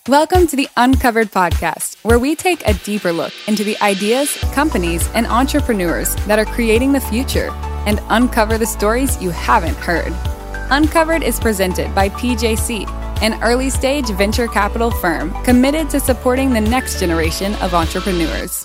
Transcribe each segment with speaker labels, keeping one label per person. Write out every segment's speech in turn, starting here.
Speaker 1: Welcome to the Uncovered podcast, where we take a deeper look into the ideas, companies, and entrepreneurs that are creating the future and uncover the stories you haven't heard. Uncovered is presented by PJC, an early-stage venture capital firm committed to supporting the next generation of entrepreneurs.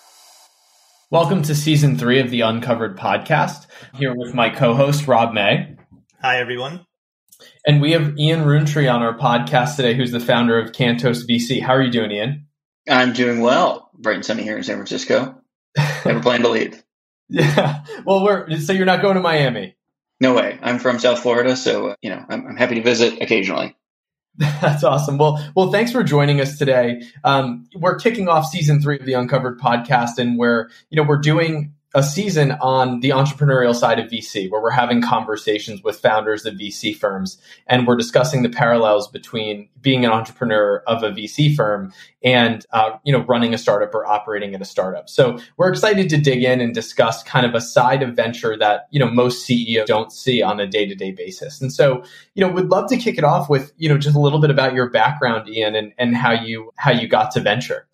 Speaker 2: Welcome to Season 3 of the Uncovered podcast. I'm here with my co-host, Rob May.
Speaker 3: Hi, everyone.
Speaker 2: And we have Ian Roontree on our podcast today, who's the founder of Cantos VC. How are you doing, Ian?
Speaker 4: I'm doing well. Bright and sunny here in San Francisco. Never plan to leave.
Speaker 2: Yeah. Well, so you're not going to Miami?
Speaker 4: No way. I'm from South Florida, so I'm happy to visit occasionally.
Speaker 2: That's awesome. Well, thanks for joining us today. We're kicking off Season 3 of the Uncovered podcast, and we're doing a season on the entrepreneurial side of VC, where we're having conversations with founders of VC firms, and we're discussing the parallels between being an entrepreneur of a VC firm and running a startup or operating at a startup. So we're excited to dig in and discuss kind of a side of venture that most CEOs don't see on a day-to-day basis. And so we'd love to kick it off with just a little bit about your background, Ian, and how you got to venture.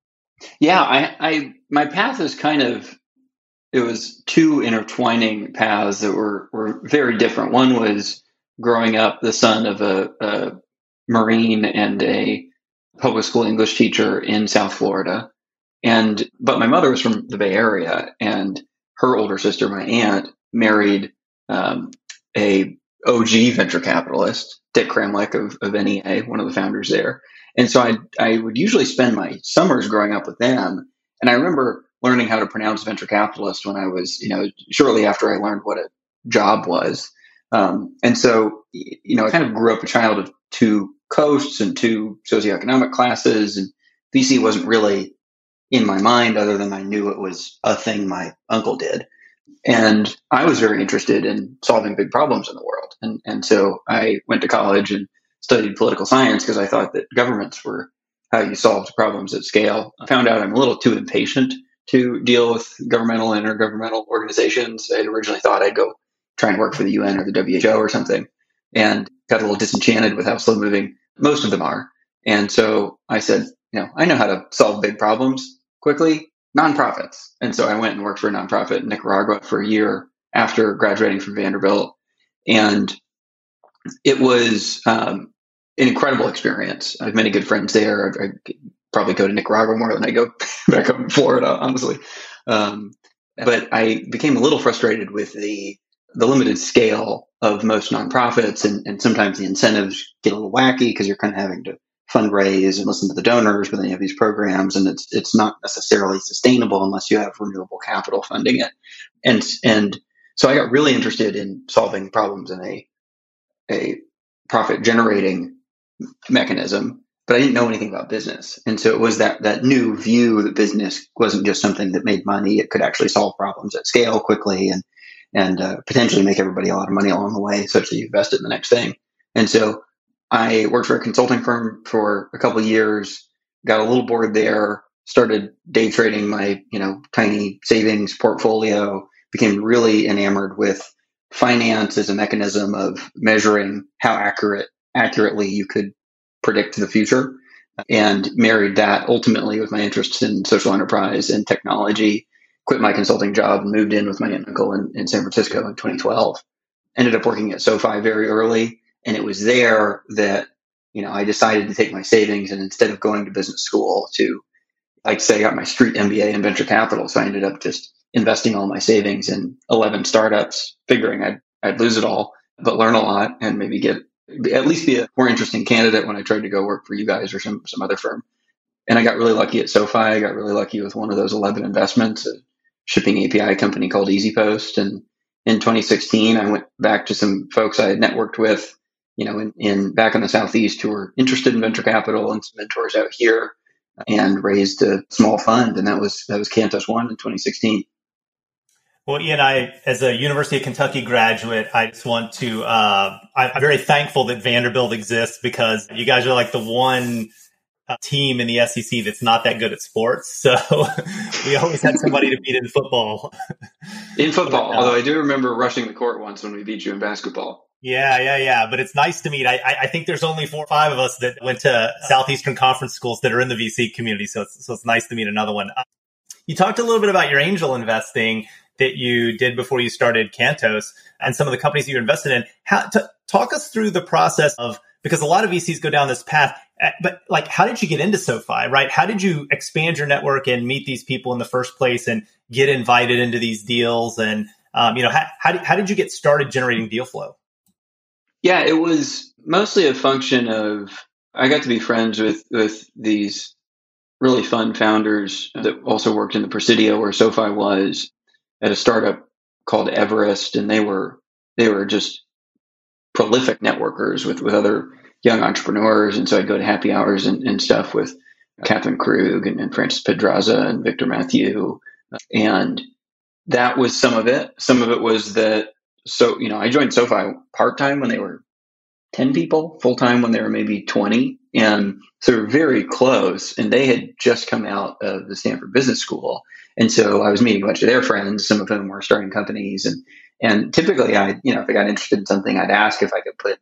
Speaker 4: Yeah, my path is it was two intertwining paths that were very different. One was growing up the son of a Marine and a public school English teacher in South Florida. But my mother was from the Bay Area, and her older sister, my aunt, married a OG venture capitalist, Dick Kramlich of NEA, one of the founders there. And so I would usually spend my summers growing up with them. And I remember learning how to pronounce venture capitalist when I was, shortly after I learned what a job was. And so, I kind of grew up a child of two coasts and two socioeconomic classes, and VC wasn't really in my mind other than I knew it was a thing my uncle did. And I was very interested in solving big problems in the world. And so I went to college and studied political science because I thought that governments were how you solved problems at scale. I found out I'm a little too impatient to deal with governmental and intergovernmental organizations. I had originally thought I'd go try and work for the UN or the WHO or something, and got a little disenchanted with how slow moving most of them are. And so I said, I know how to solve big problems quickly, nonprofits. And so I went and worked for a nonprofit in Nicaragua for a year after graduating from Vanderbilt. And it was an incredible experience. I have many good friends there. I probably go to Nicaragua more than I go back up in Florida, honestly. But I became a little frustrated with the limited scale of most nonprofits, and sometimes the incentives get a little wacky because you're kind of having to fundraise and listen to the donors, but then you have these programs, and it's not necessarily sustainable unless you have renewable capital funding it. And so I got really interested in solving problems in a profit generating mechanism, but I didn't know anything about business. And so it was that new view that business wasn't just something that made money. It could actually solve problems at scale quickly and potentially make everybody a lot of money along the way such that you invest it in the next thing. And so I worked for a consulting firm for a couple of years, got a little bored there, started day trading my, tiny savings portfolio, became really enamored with finance as a mechanism of measuring how accurately you could predict the future, and married that ultimately with my interests in social enterprise and technology, quit my consulting job and moved in with my aunt and uncle in San Francisco in 2012. Ended up working at SoFi very early. And it was there that, I decided to take my savings, and instead of going to business school I got my street MBA in venture capital. So I ended up just investing all my savings in 11 startups, figuring I'd lose it all, but learn a lot and maybe at least be a more interesting candidate when I tried to go work for you guys or some other firm. And I got really lucky at SoFi. I got really lucky with one of those 11 investments, a shipping API company called EasyPost. And in 2016, I went back to some folks I had networked with, back in the Southeast who were interested in venture capital, and some mentors out here, and raised a small fund. And that was Cantos One in 2016.
Speaker 3: Well, Ian, as a University of Kentucky graduate, I just want to, I'm very thankful that Vanderbilt exists, because you guys are like the one team in the SEC that's not that good at sports. So we always had somebody to beat in football.
Speaker 4: Although I do remember rushing the court once when we beat you in basketball.
Speaker 3: Yeah. But it's nice to meet. I think there's only 4 or 5 of us that went to Southeastern Conference schools that are in the VC community. So it's nice to meet another one. You talked a little bit about your angel investing that you did before you started Cantos and some of the companies that you invested in. Talk us through the process of, because a lot of VCs go down this path, but like, how did you get into SoFi, right? How did you expand your network and meet these people in the first place and get invited into these deals? And, how did you get started generating deal flow?
Speaker 4: Yeah, it was mostly a function of, I got to be friends with these really fun founders that also worked in the Presidio where SoFi was, at a startup called Everest. And they were just prolific networkers with other young entrepreneurs. And so I'd go to happy hours and stuff with Catherine Krug and Francis Pedraza and Victor Mathieu. And that was some of it. Some of it was that, I joined SoFi part-time when they were 10 people, full-time when they were maybe 20. And so we were very close, and they had just come out of the Stanford Business School. And so I was meeting a bunch of their friends, some of whom were starting companies. And typically if I got interested in something, I'd ask if I could put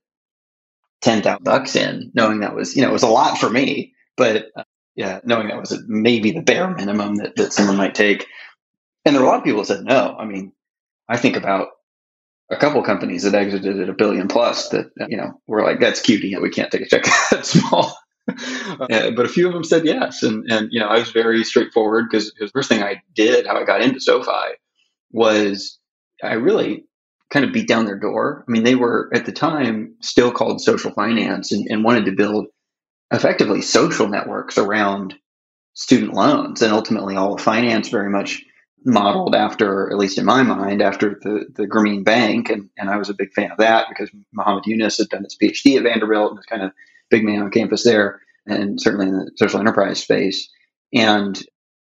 Speaker 4: $10,000 in, knowing that was, it was a lot for me, but knowing that was maybe the bare minimum that someone might take. And there were a lot of people that said no. I mean, I think about a couple of companies that exited at $1 billion plus that, were like, that's cutie, and we can't take a check that small. But a few of them said yes. And I was very straightforward because the first thing I did, how I got into SoFi, was I really kind of beat down their door. I mean, they were at the time still called social finance and wanted to build effectively social networks around student loans, and ultimately all of finance very much modeled after, at least in my mind, after the Grameen Bank. And I was a big fan of that because Muhammad Yunus had done his PhD at Vanderbilt and was kind of big man on campus there, and certainly in the social enterprise space. And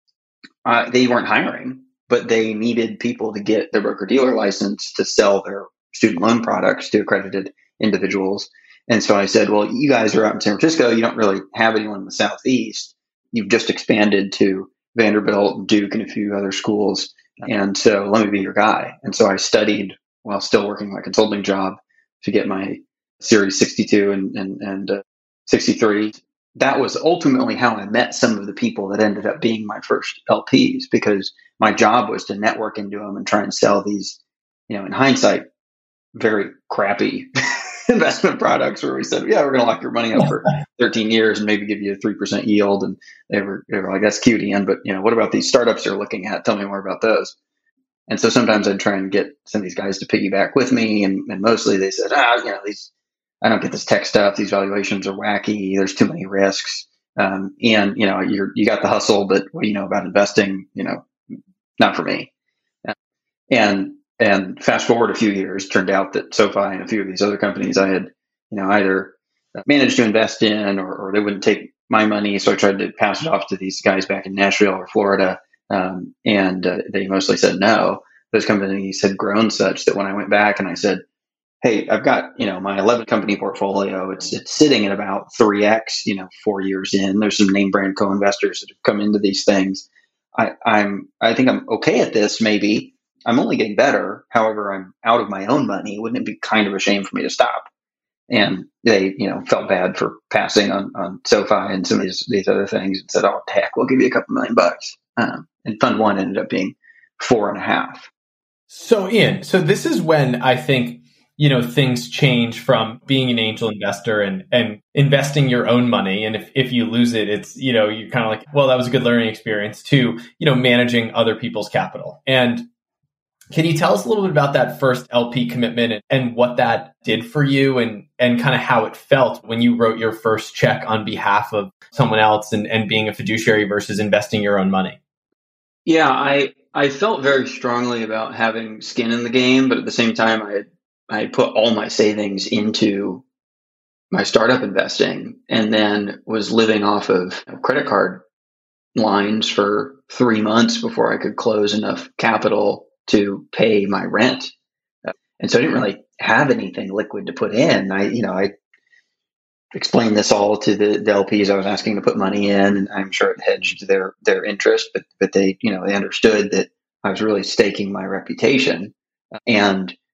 Speaker 4: they weren't hiring, but they needed people to get their broker-dealer license to sell their student loan products to accredited individuals. And so I said, well, you guys are out in San Francisco. You don't really have anyone in the Southeast. You've just expanded to Vanderbilt, Duke, and a few other schools. And so let me be your guy. And so I studied while still working my consulting job to get my Series 62 and 63. That was ultimately how I met some of the people that ended up being my first LPs, because my job was to network into them and try and sell these, in hindsight, very crappy investment products where we said, yeah, we're going to lock your money up for 13 years and maybe give you a 3% yield. And they were like, that's cute, Ian, but what about these startups you're looking at? Tell me more about those. And so sometimes I'd try and get some of these guys to piggyback with me. And mostly they said, I don't get this tech stuff. These valuations are wacky. There's too many risks. And you got the hustle, but what do you know about investing? Not for me. And fast forward a few years, turned out that SoFi and a few of these other companies I had, either managed to invest in or they wouldn't take my money. So I tried to pass it off to these guys back in Nashville or Florida. And they mostly said no. Those companies had grown such that when I went back and I said, hey, I've got, my 11 company portfolio. It's sitting at about 3x, 4 years in. There's some name brand co-investors that have come into these things. I think I'm okay at this. Maybe I'm only getting better. However, I'm out of my own money. Wouldn't it be kind of a shame for me to stop? And they, felt bad for passing on SoFi and some of these other things and said, oh, heck, we'll give you a couple $1 million. And Fund 1 ended up being 4.5.
Speaker 2: So Ian, this is when I think, things change from being an angel investor and investing your own money. And if you lose it, it's, you're kind of like, well, that was a good learning experience, to, managing other people's capital. And can you tell us a little bit about that first LP commitment and what that did for you and kind of how it felt when you wrote your first check on behalf of someone else and being a fiduciary versus investing your own money?
Speaker 4: Yeah, I felt very strongly about having skin in the game, but at the same time, I put all my savings into my startup investing and then was living off of credit card lines for 3 months before I could close enough capital to pay my rent. And so I didn't really have anything liquid to put in. I explained this all to the LPs I was asking to put money in, and I'm sure it hedged their interest, but they, they understood that I was really staking my reputation. And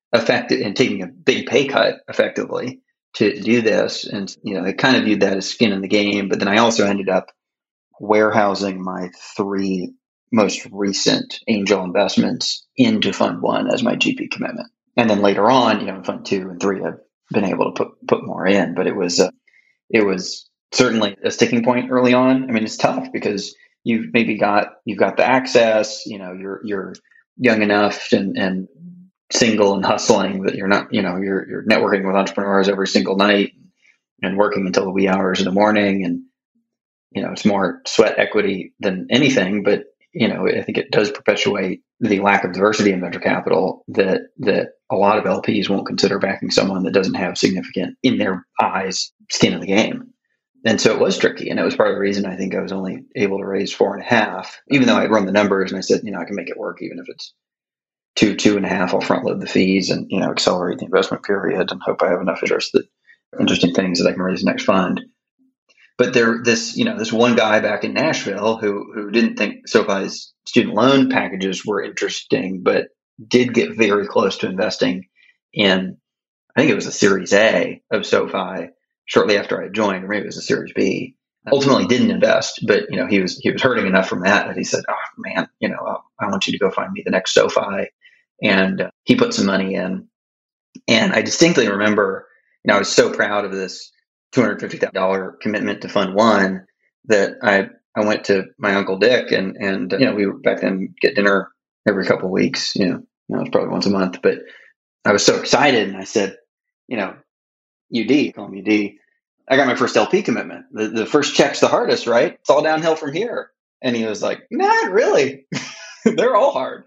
Speaker 4: effective and taking a big pay cut effectively to do this. And, I kind of viewed that as skin in the game. But then I also ended up warehousing my 3 most recent angel investments into Fund 1 as my GP commitment. And then later on, in Fund 2 and 3, I've been able to put more in. But it was certainly a sticking point early on. I mean, it's tough because you've got the access, you're young enough and single and hustling that you're not, you're networking with entrepreneurs every single night and working until the wee hours of the morning. And, it's more sweat equity than anything, but, I think it does perpetuate the lack of diversity in venture capital that a lot of LPs won't consider backing someone that doesn't have significant, in their eyes, skin in the game. And so it was tricky. And it was part of the reason I think I was only able to raise 4.5, even though I'd run the numbers and I said, I can make it work even if it's 2.5. I'll front load the fees and, accelerate the investment period and hope I have enough interesting things that I can raise the next fund. But this one guy back in Nashville who didn't think SoFi's student loan packages were interesting, but did get very close to investing in, I think it was a Series A of SoFi shortly after I joined, or maybe it was a Series B. Ultimately didn't invest, but he was hurting enough from that he said, "Oh man, I want you to go find me the next SoFi," and he put some money in. And I distinctly remember, I was so proud of this $250,000 commitment to Fund 1 that I went to my Uncle Dick and we would back then get dinner every couple of weeks. It was probably once a month, but I was so excited and I said, UD, call me UD. I got my first LP commitment. The first check's the hardest, right? It's all downhill from here. And he was like, not really. They're all hard.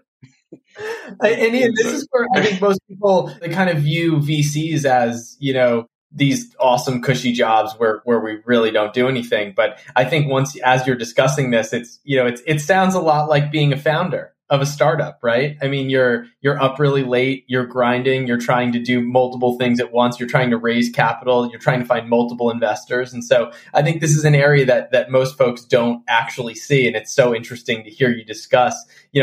Speaker 2: And Ian, this is where I think most people, they kind of view VCs as, these awesome cushy jobs where we really don't do anything. But I think as you're discussing this, it sounds a lot like being a founder of a startup, right? I mean, you're up really late, you're grinding, you're trying to do multiple things at once, you're trying to raise capital, you're trying to find multiple investors. And so I think this is an area that most folks don't actually see. And it's so interesting to hear you discuss,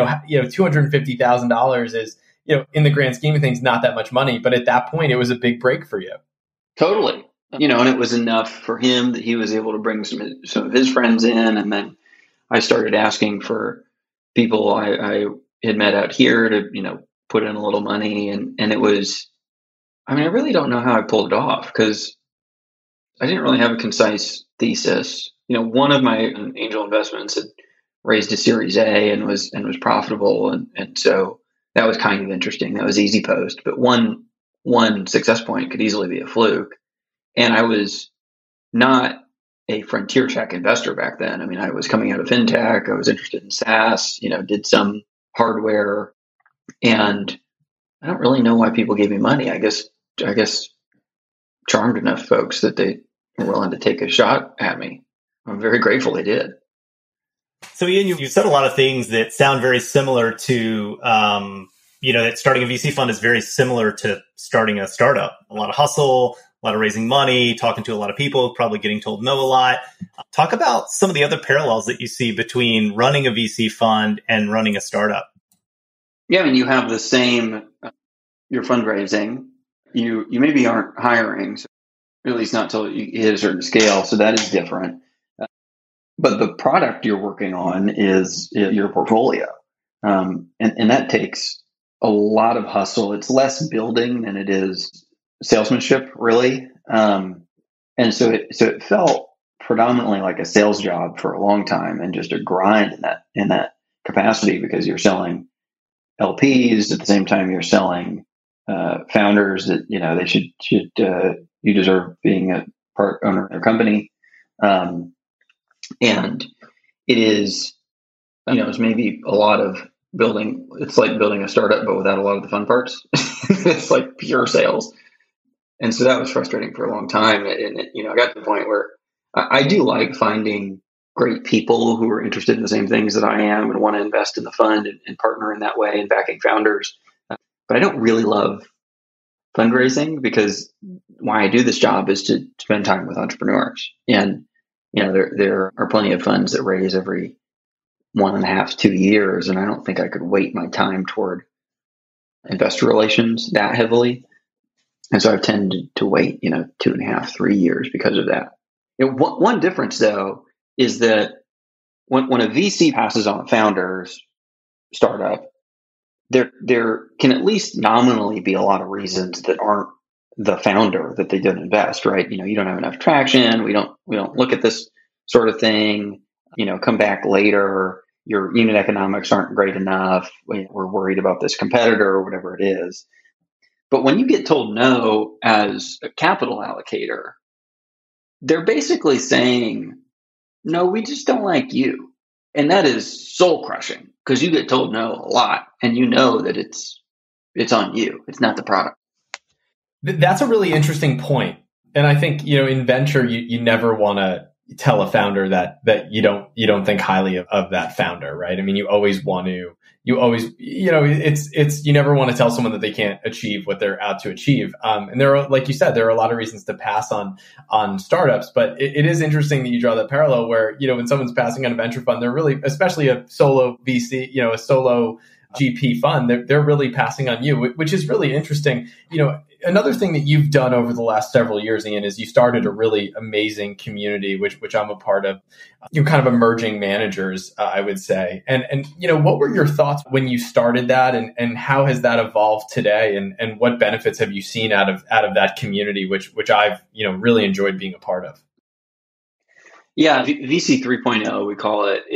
Speaker 2: $250,000 is, in the grand scheme of things, not that much money. But at that point, it was a big break for you.
Speaker 4: Totally. And it was enough for him that he was able to bring some of his friends in. And then I started asking for people I had met out here to, put in a little money. And it was, I really don't know how I pulled it off because I didn't really have a concise thesis. One of my angel investments had raised a Series A and was profitable. And so that was kind of interesting. That was easy post, but one success point could easily be a fluke. And I was not a frontier tech investor back then. I was coming out of fintech. I was interested in SaaS, did some hardware, and I don't really know why people gave me money. I guess charmed enough folks that they were willing to take a shot at me. I'm very grateful they did.
Speaker 3: So Ian, you said a lot of things that sound very similar to, that starting a VC fund is very similar to starting a startup. A lot of hustle, a lot of raising money, talking to a lot of people, probably getting told no a lot. Talk about some of the other parallels that you see between running a VC fund and running a startup.
Speaker 4: Yeah, you have the same, you're fundraising. You maybe aren't hiring, so at least not till you hit a certain scale. So that is different. But the product you're working on is your portfolio. And that takes a lot of hustle. It's less building than it is salesmanship, really. And so it felt predominantly like a sales job for a long time and just a grind in that capacity, because you're selling LPs at the same time you're selling founders that they should you deserve being a part owner of their company. And it is, it's maybe a lot of building. It's like building a startup, but without a lot of the fun parts. It's like pure sales. And so that was frustrating for a long time. And I got to the point where I do like finding great people who are interested in the same things that I am and want to invest in the fund and partner in that way and backing founders. But I don't really love fundraising, because why I do this job is to spend time with entrepreneurs. And there are plenty of funds that raise every 1.5 to 2 years, and I don't think I could weight my time toward investor relations that heavily. And so I've tended to wait, 2.5, 3 years because of that. One difference though is that when a VC passes on a founder's startup, there can at least nominally be a lot of reasons that aren't the founder that they didn't invest, right? You don't have enough traction. We don't look at this sort of thing, come back later. Your unit economics aren't great enough. We're worried about this competitor or whatever it is. But when you get told no as a capital allocator, they're basically saying, no, we just don't like you. And that is soul crushing because you get told no a lot and you know that it's on you. It's not the product.
Speaker 2: That's a really interesting point. And I think, in venture, you never want to tell a founder that you don't think highly of that founder, right? I mean, you always want to, you never want to tell someone that they can't achieve what they're out to achieve. And there are, like you said, there are a lot of reasons to pass on startups, but it is interesting that you draw that parallel where, when someone's passing on a venture fund, they're really, especially a solo VC, a solo GP fund, they're really passing on you, which is really interesting. Another thing that you've done over the last several years, Ian, is you started a really amazing community, which I'm a part of, kind of emerging managers, I would say. And what were your thoughts when you started that and how has that evolved today? And what benefits have you seen out of that community, which I've, really enjoyed being a part of?
Speaker 4: Yeah, VC 3.0, we call it,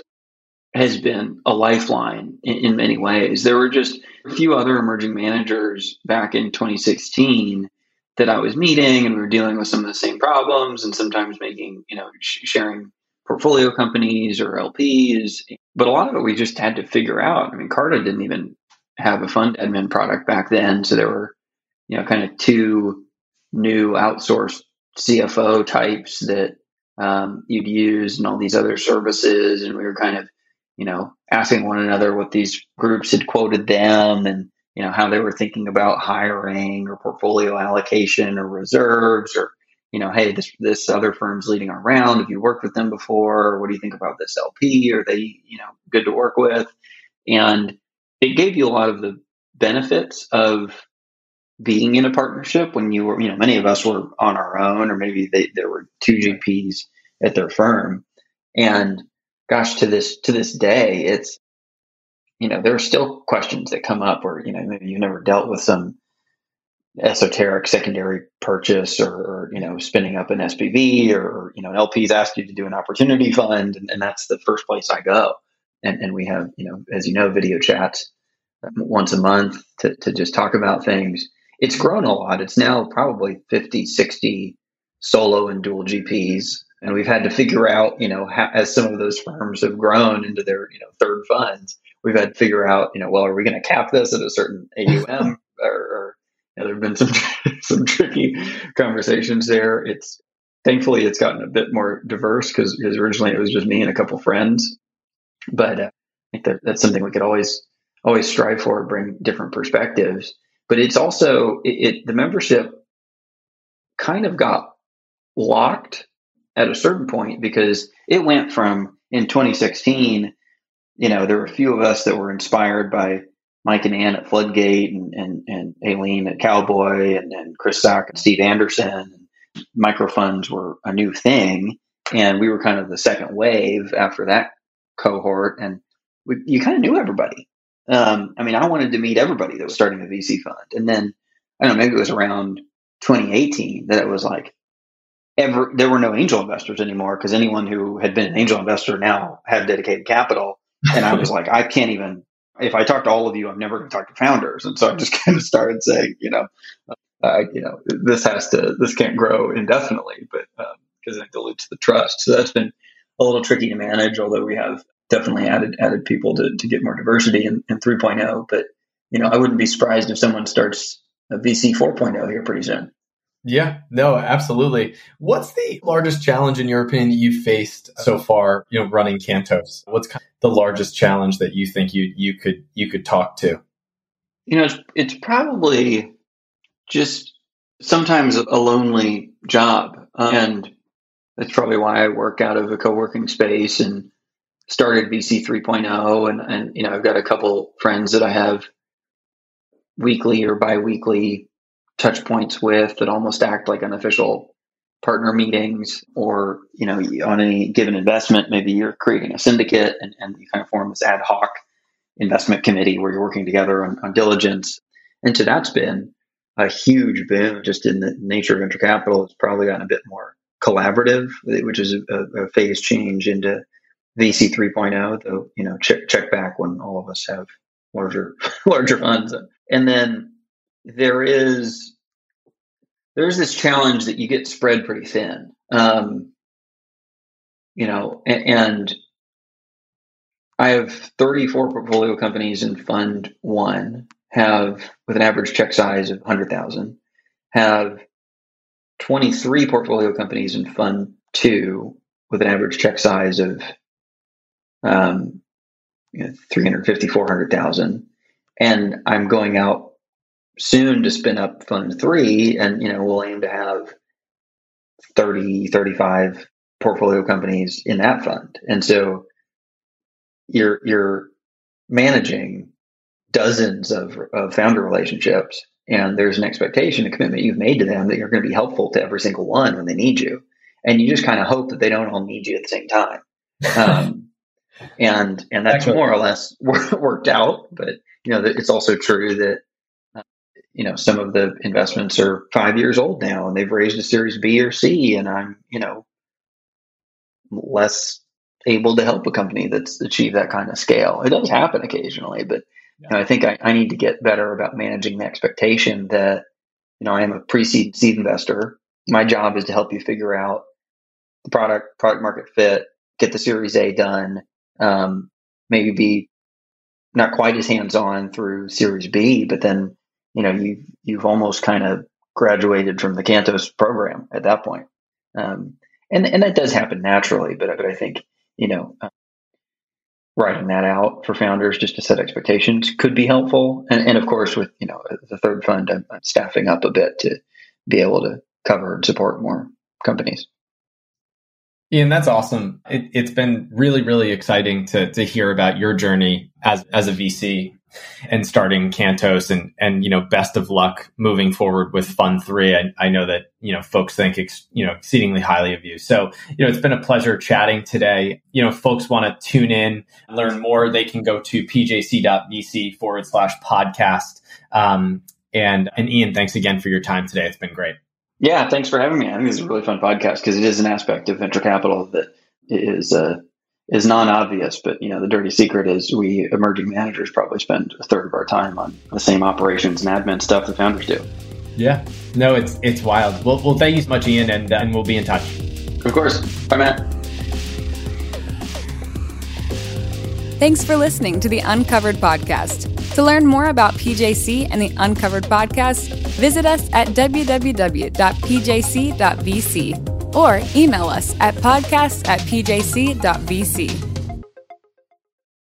Speaker 4: has been a lifeline in many ways. There were just a few other emerging managers back in 2016 that I was meeting, and we were dealing with some of the same problems and sometimes making, sharing portfolio companies or LPs. But a lot of it we just had to figure out. I mean, Carta didn't even have a fund admin product back then. So there were, kind of two new outsourced CFO types that you'd use and all these other services. And we were kind of, asking one another what these groups had quoted them and, how they were thinking about hiring or portfolio allocation or reserves or, hey, this other firm's leading our round. Have you worked with them before? Or what do you think about this LP? Are they, good to work with? And it gave you a lot of the benefits of being in a partnership when you were, many of us were on our own, or maybe there were two GPs at their firm. And gosh, to this day, it's, there are still questions that come up where, maybe you've never dealt with some esoteric secondary purchase or spinning up an SPV or, an LP's asked you to do an opportunity fund. And that's the first place I go. And we have, as video chats once a month to just talk about things. It's grown a lot. It's now probably 50, 60 solo and dual GPs. And we've had to figure out, how, as some of those firms have grown into their, third funds, we've had to figure out, well, are we going to cap this at a certain AUM or there have been some tricky conversations there. Thankfully it's gotten a bit more diverse because originally it was just me and a couple friends, but I think that's something we could always strive for, bring different perspectives. But it's also, the membership kind of got locked at a certain point because it went from, in 2016, there were a few of us that were inspired by Mike and Ann at Floodgate and Aileen at Cowboy and Chris Sack and Steve Anderson. Microfunds were a new thing, and we were kind of the second wave after that cohort, and you kind of knew everybody. I wanted to meet everybody that was starting a VC fund. And then, I don't know, maybe it was around 2018 that it was like, there were no angel investors anymore because anyone who had been an angel investor now had dedicated capital. And I was like, I can't even, if I talk to all of you, I'm never going to talk to founders. And so I just kind of started saying, this can't grow indefinitely, but because it dilutes the trust. So that's been a little tricky to manage, although we have definitely added people to get more diversity in 3.0. But, I wouldn't be surprised if someone starts a VC 4.0 here pretty soon.
Speaker 2: Yeah, no, absolutely. What's the largest challenge, in your opinion, you've faced so far, running Cantos? What's kind of the largest challenge that you think you could talk to?
Speaker 4: It's probably just sometimes a lonely job. And that's probably why I work out of a co-working space and started VC 3.0. And I've got a couple friends that I have weekly or biweekly touch points with that almost act like unofficial partner meetings, or, on any given investment, maybe you're creating a syndicate and you kind of form this ad hoc investment committee where you're working together on diligence. And so that's been a huge boom just in the nature of venture capital. It's probably gotten a bit more collaborative, which is a phase change into VC 3.0, though, check back when all of us have larger funds. And then there's this challenge that you get spread pretty thin. And I have 34 portfolio companies in Fund 1, with an average check size of 100,000, have 23 portfolio companies in Fund 2 with an average check size of 350, 400,000. And I'm going out soon to spin up Fund 3, and we'll aim to have 30, 35 portfolio companies in that fund. And so you're managing dozens of founder relationships, and there's an expectation, a commitment you've made to them that you're going to be helpful to every single one when they need you. And you just kind of hope that they don't all need you at the same time. And that's more or less worked out. But, it's also true that, some of the investments are 5 years old now and they've raised a Series B or C, and I'm, less able to help a company that's achieved that kind of scale. It does happen occasionally, but I think I need to get better about managing the expectation that, I am a pre-seed seed investor. My job is to help you figure out the product market fit, get the Series A done, maybe be not quite as hands-on through Series B, but then, you've almost kind of graduated from the Cantos program at that point. And that does happen naturally, but I think, writing that out for founders just to set expectations could be helpful. And of course, with, the third fund, I'm staffing up a bit to be able to cover and support more companies.
Speaker 2: Ian, that's awesome. It's been really, really exciting to hear about your journey as a VC and starting Cantos, and best of luck moving forward with Fund 3. I know that, folks think, exceedingly highly of you. So, it's been a pleasure chatting today. If folks want to tune in, learn more, they can go to pjc.vc/podcast. And Ian, thanks again for your time today. It's been great.
Speaker 4: Yeah, thanks for having me. I think this is a really fun podcast because it is an aspect of venture capital that is non-obvious, but the dirty secret is we emerging managers probably spend a third of our time on the same operations and admin stuff the founders do.
Speaker 2: Yeah, no, it's wild. Well, thank you so much, Ian, and we'll be in touch.
Speaker 4: Of course. Bye, Matt.
Speaker 1: Thanks for listening to the Uncovered Podcast. To learn more about PJC and the Uncovered Podcast, visit us at www.pjc.vc or email us at podcast@pjc.vc.